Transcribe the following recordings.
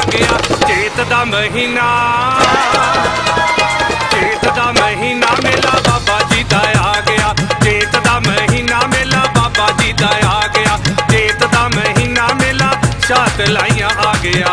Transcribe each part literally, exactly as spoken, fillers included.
गया। चेत दा महीना चेत दा महीना मेला बाबा जी दा आ गया। चेत दा महीना मेला बाबा जी दा आ गया। चेत दा महीना मेला शात लाइयां आ गया।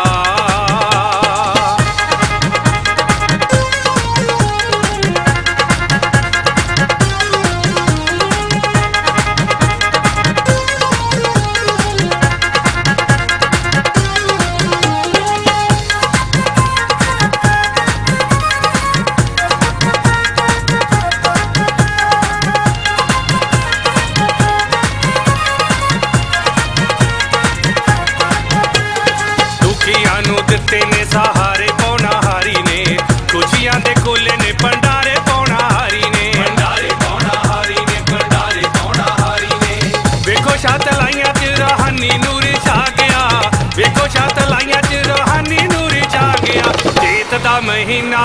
दिते ने सहारे पौना हारी ने, खुशियां दे कोले ने भंडारे पौना हारी ने। भंडारे पौना हारी ने, भंडारे पौना हारी ने। वेखो छत लाइयां च रूहानी नूर छा गया। वेखो छत लाइयां च रूहानी नूर छा गया। चेत दा महीना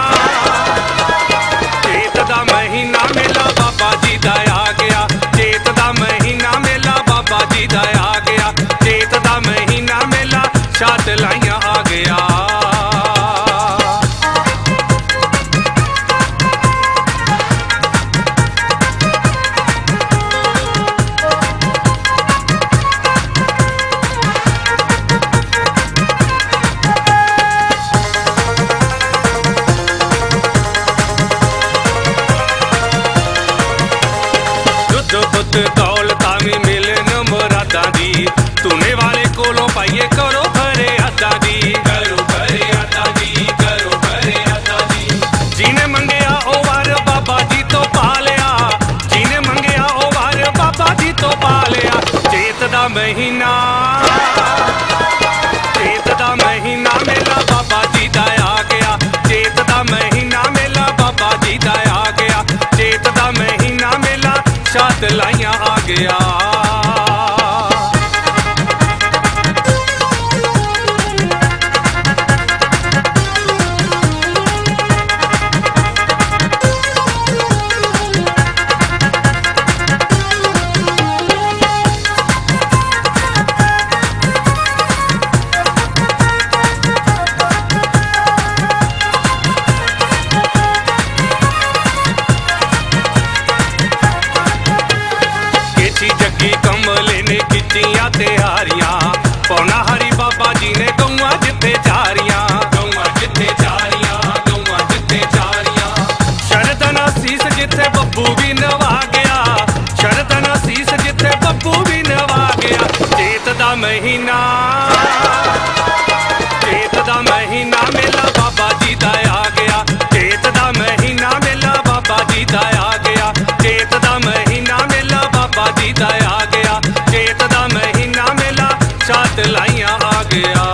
चेत दा महीना मेला बाबा जी दा आ गया। चेत दा महीना मेला बाबा जी दा आ गया। चेत दा महीना मेला शात लाइयां आ गया। दुध दौलता भी मिलन मुरादा दी, तूने वाले कोलों पाइए करो भरे अदा दी। करो भरे अदा दी, करो भरे अदा दी। जिने मंगया ओ वार बाबा जी तो पा लिया। जिने मंगया ओ वार बाबा जी तो पा लिया। चेत दा महीना चेत दा महीना मेला बाबा जी दा आ गया। चेत दा महीना मेला बाबा जी दा आ गया। चेत दा महीना मेला शात लाइयां आ गया। जग्गी कमले ने कीतियां तैयारियां, पौना हरी बाबा जी ने गौआ जिथे जारियां। गौआ जिथे जारियां, गौआ जिथे जारियां। शरदना शीस जिथे बब्बू भी नवा गया। शरदना शीस जिथे बब्बू भी नवा गया। चेत दा महीना चेत दा महीना मेला बाबा जी दा आ गया। चेत दा महीना मेला बाबा जी दा आ गया। चेत दा महीना मेला बाबा जी दा आ गया। चेत दा महीना मेला शात लाइयां आ गया।